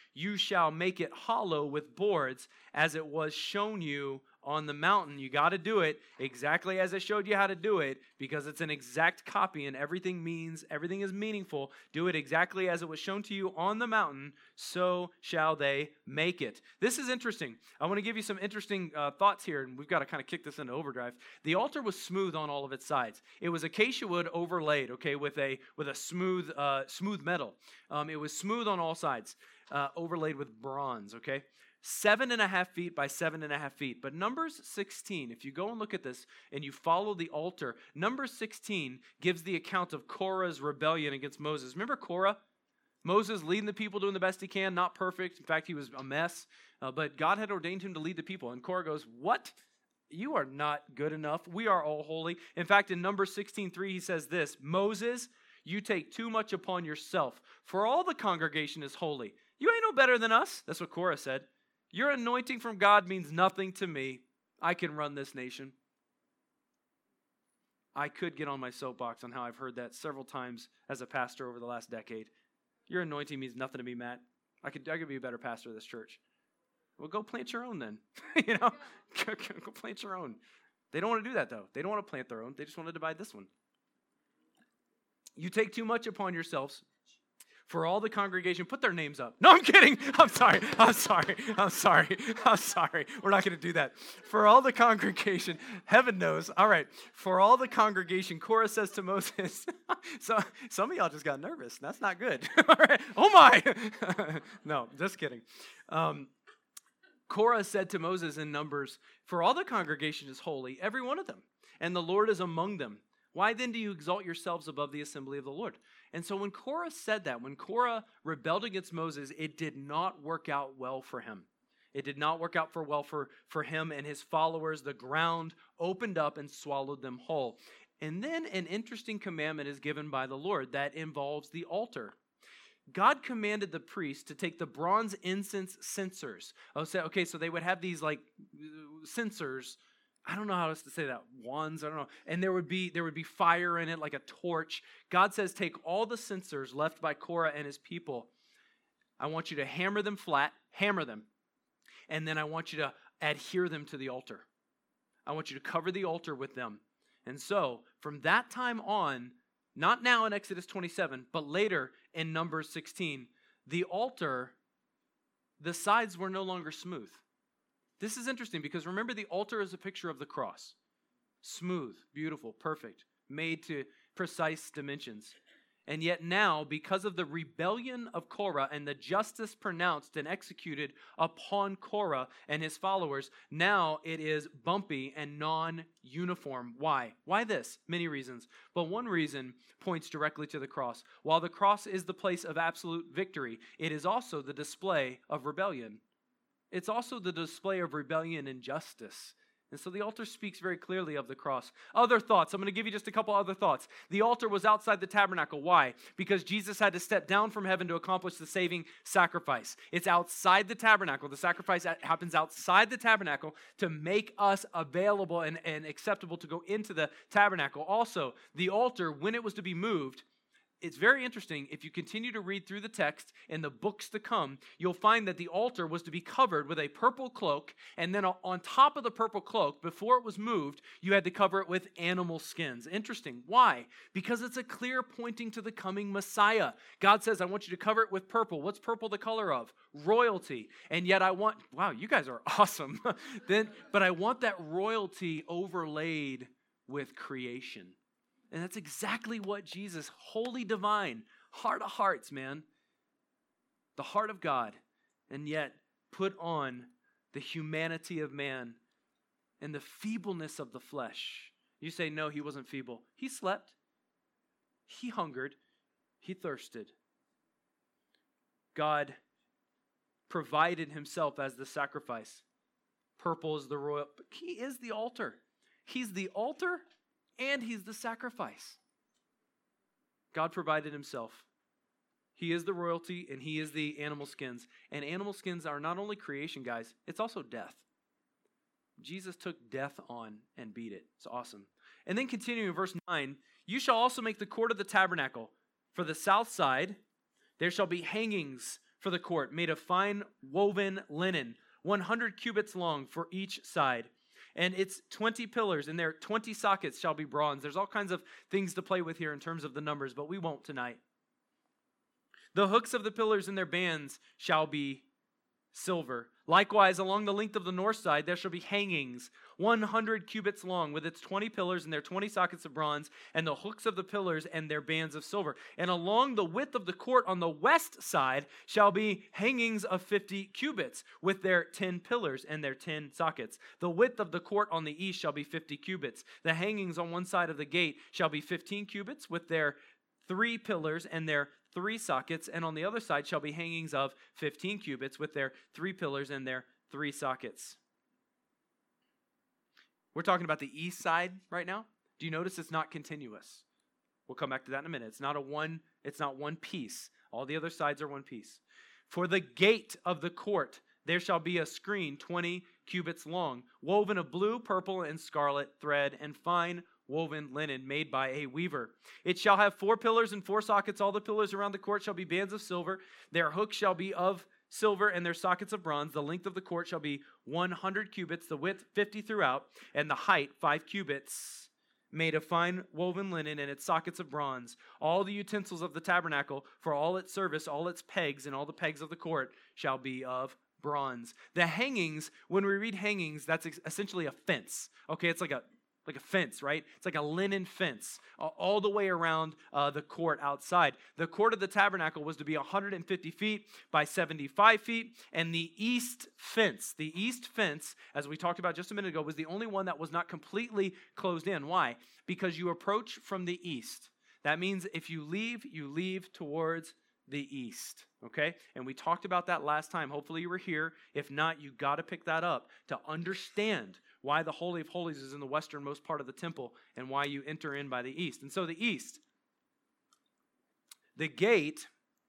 you shall make it hollow with boards as it was shown you on the mountain. You got to do it exactly as I showed you how to do it, because it's an exact copy and everything means, everything is meaningful. Do it exactly as it was shown to you on the mountain, so shall they make it. This is interesting. I want to give you some interesting uh, thoughts here, and we've got to kind of kick this into overdrive. The altar was smooth on all of its sides. It was acacia wood overlaid, okay, with a with a smooth uh, smooth metal. Um, it was smooth on all sides, uh, overlaid with bronze, okay? Seven and a half feet by seven and a half feet. But Numbers sixteen, if you go and look at this and you follow the altar, Numbers sixteen gives the account of Korah's rebellion against Moses. Remember Korah? Moses leading the people, doing the best he can, not perfect. In fact, he was a mess. Uh, but God had ordained him to lead the people. And Korah goes, what? You are not good enough. We are all holy. In fact, in Numbers sixteen three, he says this, Moses, you take too much upon yourself, for all the congregation is holy. You ain't no better than us. That's what Korah said. Your anointing from God means nothing to me. I can run this nation. I could get on my soapbox on how I've heard that several times as a pastor over the last decade. Your anointing means nothing to me, Matt. I could, I could be a better pastor of this church. Well, go plant your own then. you know, go, go plant your own. They don't want to do that, though. They don't want to plant their own. They just want to divide this one. You take too much upon yourselves. For all the congregation, put their names up. No, I'm kidding. I'm sorry. I'm sorry. I'm sorry. I'm sorry. We're not going to do that. For all the congregation, heaven knows. All right. For all the congregation, Korah says to Moses, so some of y'all just got nervous. That's not good. All right. Oh my. No, just kidding. Um, Korah said to Moses in Numbers, for all the congregation is holy, every one of them, and the Lord is among them. Why then do you exalt yourselves above the assembly of the Lord? And so when Korah said that, when Korah rebelled against Moses, it did not work out well for him. It did not work out for well for, for him and his followers. The ground opened up and swallowed them whole. And then an interesting commandment is given by the Lord that involves the altar. God commanded the priests to take the bronze incense censers. Oh, so, okay, so they would have these like censers. I don't know how else to say that. Wands, I don't know. And there would be there would be fire in it like a torch. God says, take all the censers left by Korah and his people. I want you to hammer them flat, hammer them. And then I want you to adhere them to the altar. I want you to cover the altar with them. And so, from that time on, not now in Exodus twenty-seven, but later in Numbers sixteen, the altar, the sides were no longer smooth. This is interesting because remember, the altar is a picture of the cross. Smooth, beautiful, perfect, made to precise dimensions. And yet now, because of the rebellion of Korah and the justice pronounced and executed upon Korah and his followers, now it is bumpy and non-uniform. Why? Why this? Many reasons. But one reason points directly to the cross. While the cross is the place of absolute victory, it is also the display of rebellion. It's also the display of rebellion and justice. And so the altar speaks very clearly of the cross. Other thoughts. I'm going to give you just a couple other thoughts. The altar was outside the tabernacle. Why? Because Jesus had to step down from heaven to accomplish the saving sacrifice. It's outside the tabernacle. The sacrifice happens outside the tabernacle to make us available and, and acceptable to go into the tabernacle. Also, the altar, when it was to be moved, it's very interesting. If you continue to read through the text in the books to come, you'll find that the altar was to be covered with a purple cloak, and then on top of the purple cloak, before it was moved, you had to cover it with animal skins. Interesting. Why? Because it's a clear pointing to the coming Messiah. God says, I want you to cover it with purple. What's purple the color of? Royalty. And yet I want, wow, you guys are awesome. then, but I want that royalty overlaid with creation. And that's exactly what Jesus, holy divine, heart of hearts, man, the heart of God, and yet put on the humanity of man and the feebleness of the flesh. You say, no, he wasn't feeble. He slept. He hungered. He thirsted. God provided himself as the sacrifice. Purple is the royal. He is the altar. He's the altar. And he's the sacrifice. God provided himself. He is the royalty and he is the animal skins. And animal skins are not only creation, guys, it's also death. Jesus took death on and beat it. It's awesome. And then continuing in verse nine, you shall also make the court of the tabernacle. For the south side, there shall be hangings for the court, made of fine woven linen, one hundred cubits long for each side. And its twenty pillars, and their twenty sockets shall be bronze. There's all kinds of things to play with here in terms of the numbers, but we won't tonight. The hooks of the pillars and their bands shall be silver. Likewise, along the length of the north side, there shall be hangings, one hundred cubits long, with its twenty pillars and their twenty sockets of bronze, and the hooks of the pillars and their bands of silver. And along the width of the court on the west side shall be hangings of fifty cubits, with their ten pillars and their ten sockets. The width of the court on the east shall be fifty cubits. The hangings on one side of the gate shall be fifteen cubits, with their three pillars and their three sockets, and on the other side shall be hangings of fifteen cubits with their three pillars and their three sockets. We're talking about the east side right now. Do you notice it's not continuous? We'll come back to that in a minute. It's not a one, it's not one piece. All the other sides are one piece. For the gate of the court there shall be a screen twenty cubits long, woven of blue, purple, and scarlet thread, and fine woven linen made by a weaver. It shall have four pillars and four sockets. All the pillars around the court shall be bands of silver. Their hooks shall be of silver, and their sockets of bronze. The length of the court shall be one hundred cubits, the width fifty throughout, and the height five cubits, made of fine woven linen, and its sockets of bronze. All the utensils of the tabernacle, for all its service, all its pegs, and all the pegs of the court shall be of bronze. The hangings, when we read hangings, that's essentially a fence. Okay, it's like a like a fence, right? It's like a linen fence all the way around uh, the court outside. The court of the tabernacle was to be one hundred fifty feet by seventy-five feet, and the east fence, the east fence, as we talked about just a minute ago, was the only one that was not completely closed in. Why? Because you approach from the east. That means if you leave, you leave towards the east, okay? And we talked about that last time. Hopefully you were here. If not, you got to pick that up to understand why the Holy of Holies is in the westernmost part of the temple and why you enter in by the east. And so the east, the gate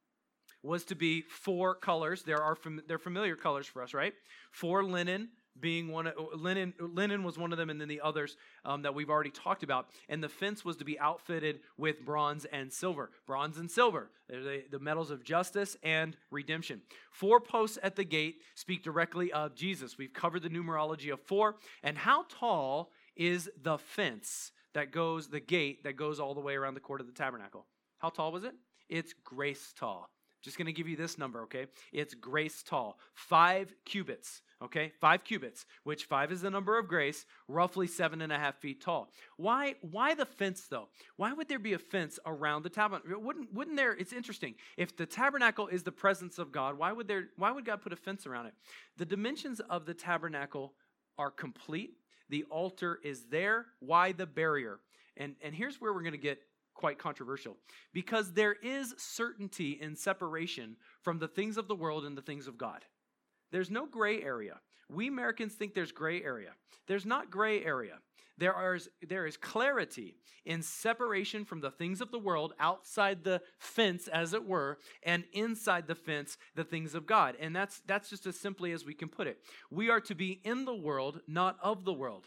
was to be four colors. There are fam- they're familiar colors for us, right? Four linen being one of, linen linen was one of them, and then the others um, that we've already talked about. And the fence was to be outfitted with bronze and silver. Bronze and silver, they're the, the metals of justice and redemption. Four posts at the gate speak directly of Jesus. We've covered the numerology of four. And how tall is the fence that goes, the gate that goes all the way around the court of the tabernacle? How tall was it? It's grace tall. Just going to give you this number, okay? It's grace tall. Five cubits, okay? Five cubits, which five is the number of grace, roughly seven and a half feet tall. Why Why the fence, though? Why would there be a fence around the tabernacle? Wouldn't, wouldn't there, it's interesting. If the tabernacle is the presence of God, why would there? Why would God put a fence around it? The dimensions of the tabernacle are complete. The altar is there. Why the barrier? And, and here's where we're going to get quite controversial, because there is certainty in separation from the things of the world and the things of God. There's no gray area. We Americans think there's gray area. There's not gray area. There are, there is clarity in separation from the things of the world, outside the fence, as it were, and inside the fence, the things of God. And that's, that's just as simply as we can put it. We are to be in the world, not of the world.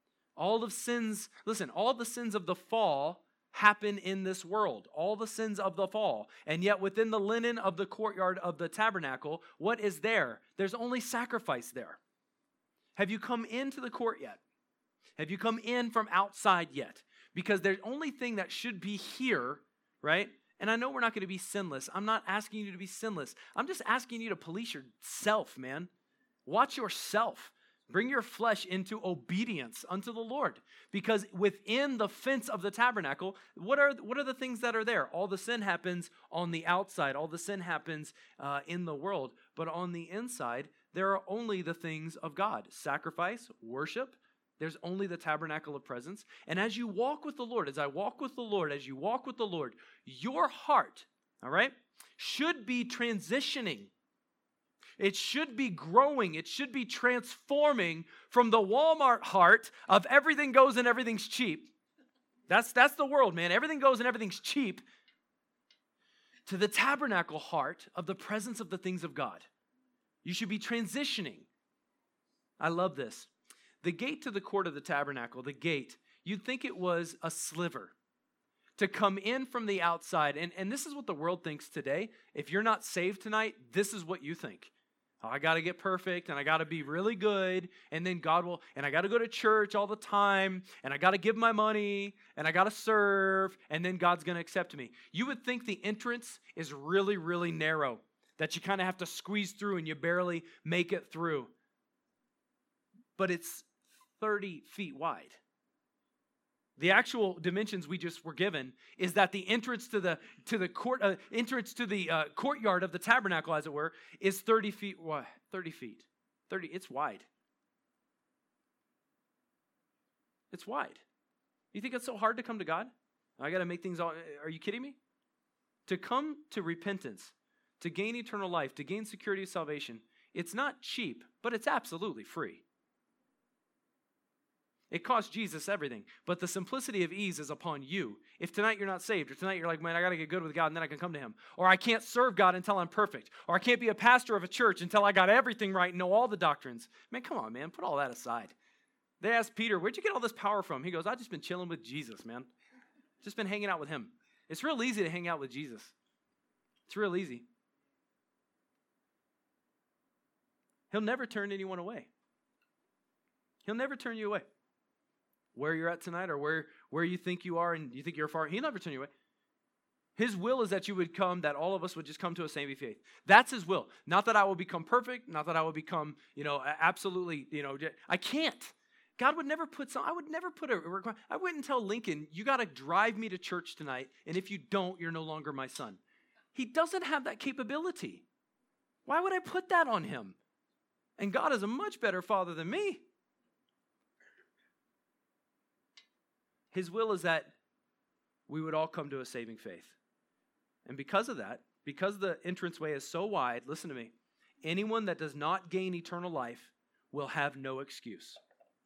All of sins, listen, all the sins of the fall happen in this world, all the sins of the fall. And yet within the linen of the courtyard of the tabernacle, what is there? There's only sacrifice there. Have you come into the court yet? Have you come in from outside yet? Because the only thing that should be here, right? And I know we're not going to be sinless. I'm not asking you to be sinless. I'm just asking you to police yourself, man. Watch yourself. Bring your flesh into obedience unto the Lord. Because within the fence of the tabernacle, what are, what are the things that are there? All the sin happens on the outside. All the sin happens uh, in the world. But on the inside, there are only the things of God. Sacrifice, worship. There's only the tabernacle of presence. And as you walk with the Lord, as I walk with the Lord, as you walk with the Lord, your heart, all right, should be transitioning. It should be growing. It should be transforming from the Walmart heart of everything goes and everything's cheap. That's, that's the world, man. Everything goes and everything's cheap. To the tabernacle heart of the presence of the things of God. You should be transitioning. I love this. The gate to the court of the tabernacle, the gate, you'd think it was a sliver. to come in from the outside. And, and this is what the world thinks today. If you're not saved tonight, this is what you think. Oh, I got to get perfect, and I got to be really good, and then God will, and I got to go to church all the time, and I got to give my money, and I got to serve, and then God's going to accept me. You would think the entrance is really, really narrow, that you kind of have to squeeze through and you barely make it through. But it's thirty feet wide. The actual dimensions we just were given is that the entrance to the to the court uh, entrance to the uh, courtyard of the tabernacle, as it were, is thirty feet wide. Thirty feet, thirty. It's wide. It's wide. You think it's so hard to come to God? I got to make things all. Are you kidding me? To come to repentance, to gain eternal life, to gain security of salvation, it's not cheap, but it's absolutely free. It cost Jesus everything, but the simplicity of ease is upon you. If tonight you're not saved, or tonight you're like, man, I got to get good with God and then I can come to him. Or I can't serve God until I'm perfect. Or I can't be a pastor of a church until I got everything right and know all the doctrines. Man, come on, man, put all that aside. They asked Peter, where'd you get all this power from? He goes, I've just been chilling with Jesus, man. Just been hanging out with him. It's real easy to hang out with Jesus. It's real easy. He'll never turn anyone away. He'll never turn you away. Where you're at tonight, or where, where you think you are and you think you're far, he'll never turn you away. His will is that you would come, that all of us would just come to a saving faith. That's his will. Not that I will become perfect, not that I will become, you know, absolutely, you know, I can't. God would never put some, I would never put a requirement. I wouldn't tell Lincoln, you got to drive me to church tonight, and if you don't, you're no longer my son. He doesn't have that capability. Why would I put that on him? And God is a much better father than me. His will is that we would all come to a saving faith. And because of that, because the entranceway is so wide, listen to me, anyone that does not gain eternal life will have no excuse.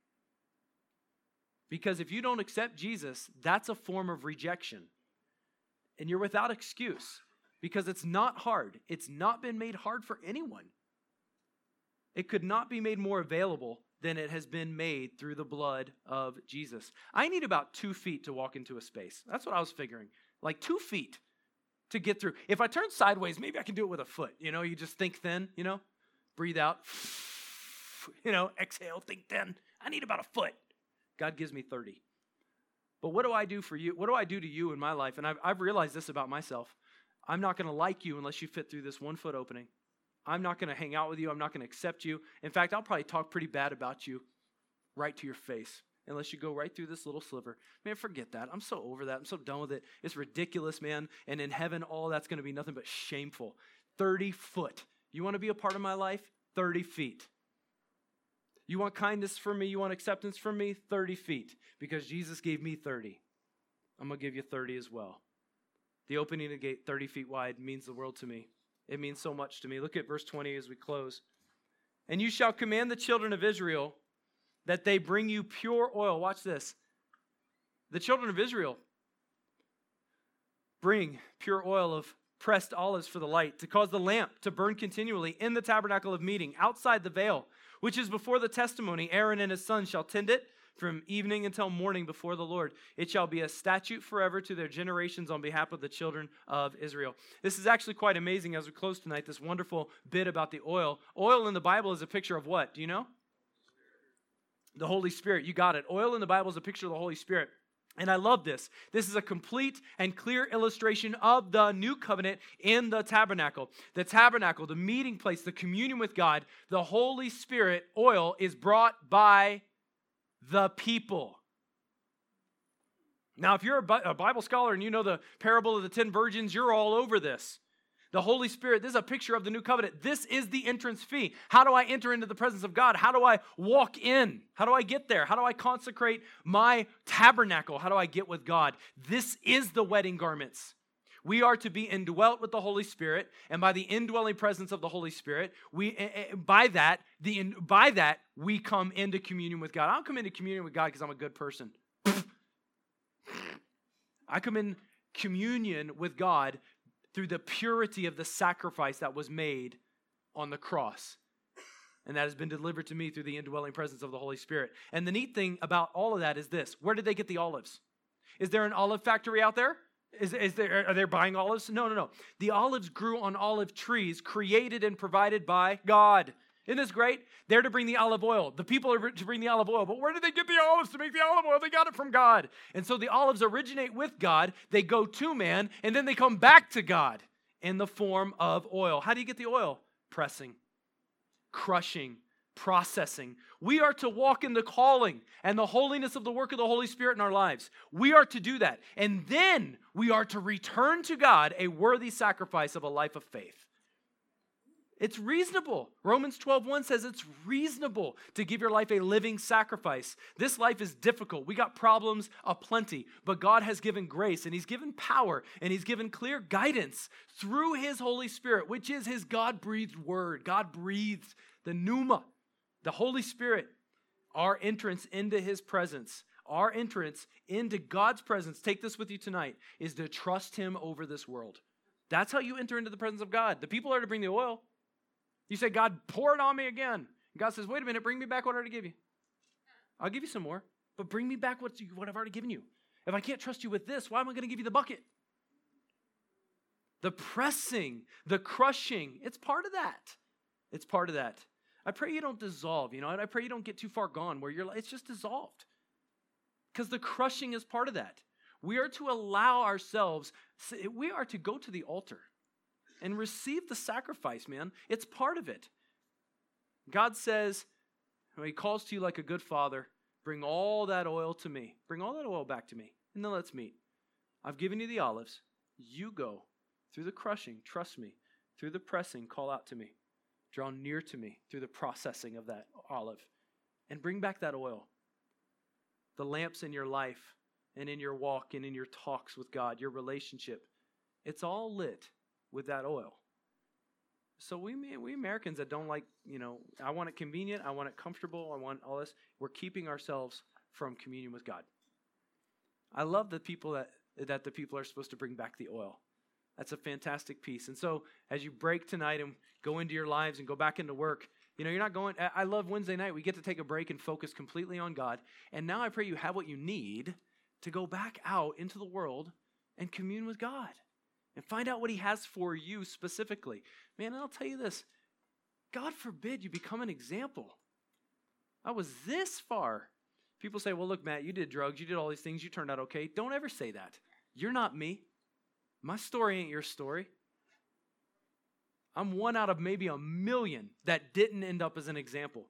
Because if you don't accept Jesus, that's a form of rejection. And you're without excuse, because it's not hard. It's not been made hard for anyone. It could not be made more available than it has been made through the blood of Jesus. I need about two feet to walk into a space. That's what I was figuring. Like two feet to get through. If I turn sideways, maybe I can do it with a foot. You know, you just think thin, you know, breathe out, you know, exhale, think thin. I need about a foot. God gives me thirty. But what do I do for you? What do I do to you in my life? And I've, I've realized this about myself. I'm not going to like you unless you fit through this one foot opening. I'm not going to hang out with you. I'm not going to accept you. In fact, I'll probably talk pretty bad about you right to your face unless you go right through this little sliver. Man, forget that. I'm so over that. I'm so done with it. It's ridiculous, man. And in heaven, all that's going to be nothing but shameful. thirty foot. You want to be a part of my life? thirty feet. You want kindness from me? You want acceptance from me? thirty feet. Because Jesus gave me thirty. I'm going to give you thirty as well. The opening of the gate, thirty feet wide, means the world to me. It means so much to me. Look at verse twenty as we close. And you shall command the children of Israel that they bring you pure oil. Watch this. The children of Israel bring pure oil of pressed olives for the light, to cause the lamp to burn continually in the tabernacle of meeting, outside the veil, which is before the testimony. Aaron and his sons shall tend it from evening until morning before the Lord. It shall be a statute forever to their generations on behalf of the children of Israel. This is actually quite amazing as we close tonight, this wonderful bit about the oil. Oil in the Bible is a picture of what? Do you know? The Holy Spirit. You got it. Oil in the Bible is a picture of the Holy Spirit. And I love this. This is a complete and clear illustration of the new covenant in the tabernacle. The tabernacle, the meeting place, the communion with God, the Holy Spirit, oil, is brought by the people. Now, if you're a Bible scholar and you know the parable of the ten virgins, you're all over this. The Holy Spirit, this is a picture of the new covenant. This is the entrance fee. How do I enter into the presence of God? How do I walk in? How do I get there? How do I consecrate my tabernacle? How do I get with God? This is the wedding garments. We are to be indwelt with the Holy Spirit, and by the indwelling presence of the Holy Spirit, we by that, the by that we come into communion with God. I don't come into communion with God because I'm a good person. I come in communion with God through the purity of the sacrifice that was made on the cross. And that has been delivered to me through the indwelling presence of the Holy Spirit. And the neat thing about all of that is this. Where did they get the olives? Is there an olive factory out there? Is, is there, are they buying olives? No, no, no. The olives grew on olive trees created and provided by God. Isn't this great? They're to bring the olive oil. The people are to bring the olive oil. But where did they get the olives to make the olive oil? They got it from God. And so the olives originate with God. They go to man, and then they come back to God in the form of oil. How do you get the oil? Pressing, crushing, processing. We are to walk in the calling and the holiness of the work of the Holy Spirit in our lives. We are to do that. And then we are to return to God a worthy sacrifice of a life of faith. It's reasonable. Romans twelve one says it's reasonable to give your life a living sacrifice. This life is difficult. We got problems aplenty, but God has given grace, and he's given power, and he's given clear guidance through his Holy Spirit, which is his God-breathed word. God breathed the pneuma, the Holy Spirit, our entrance into his presence. Our entrance into God's presence, take this with you tonight, is to trust him over this world. That's how you enter into the presence of God. The people are to bring the oil. You say, God, pour it on me again. And God says, wait a minute, bring me back what I already gave you. I'll give you some more, but bring me back what, you, what I've already given you. If I can't trust you with this, why am I going to give you the bucket? The pressing, the crushing, it's part of that. It's part of that. I pray you don't dissolve, you know, and I pray you don't get too far gone where you're, it's just dissolved. Because the crushing is part of that. We are to allow ourselves, we are to go to the altar and receive the sacrifice, man. It's part of it. God says, when he calls to you like a good father, bring all that oil to me. Bring all that oil back to me, and then let's meet. I've given you the olives. You go through the crushing, trust me. Through the pressing, call out to me. Draw near to me through the processing of that olive, and bring back that oil. The lamps in your life and in your walk and in your talks with God, your relationship, it's all lit with that oil. So we we Americans that don't like, you know, I want it convenient, I want it comfortable, I want all this, we're keeping ourselves from communion with God. I love the people that, that the people are supposed to bring back the oil. That's a fantastic piece. And so as you break tonight and go into your lives and go back into work, you know, you're not going, I love Wednesday night. We get to take a break and focus completely on God. And now I pray you have what you need to go back out into the world and commune with God and find out what he has for you specifically. Man, I'll tell you this. God forbid you become an example. I was this far. People say, well, look, Matt, you did drugs. You did all these things. You turned out okay. Don't ever say that. You're not me. My story ain't your story. I'm one out of maybe a million that didn't end up as an example.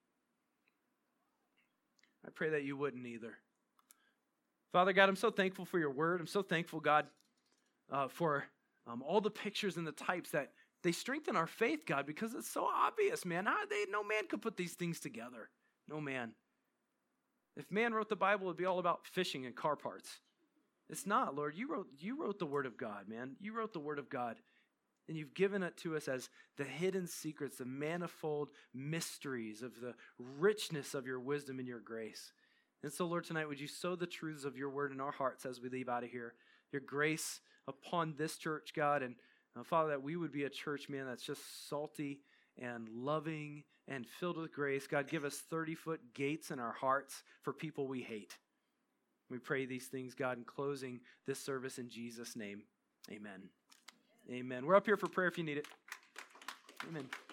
I pray that you wouldn't either. Father God, I'm so thankful for your word. I'm so thankful, God, uh, for um, all the pictures and the types that they strengthen our faith, God, because it's so obvious, man. How they, no man could put these things together. No man. If man wrote the Bible, it would be all about fishing and car parts. It's not, Lord. You wrote, you wrote the word of God, man. You wrote the word of God. And you've given it to us as the hidden secrets, the manifold mysteries of the richness of your wisdom and your grace. And so, Lord, tonight, would you sow the truths of your word in our hearts as we leave out of here? Your grace upon this church, God. And uh, Father, that we would be a church, man, that's just salty and loving and filled with grace. God, give us thirty-foot gates in our hearts for people we hate. We pray these things, God, in closing this service in Jesus' name. Amen. Amen. We're up here for prayer if you need it. Amen.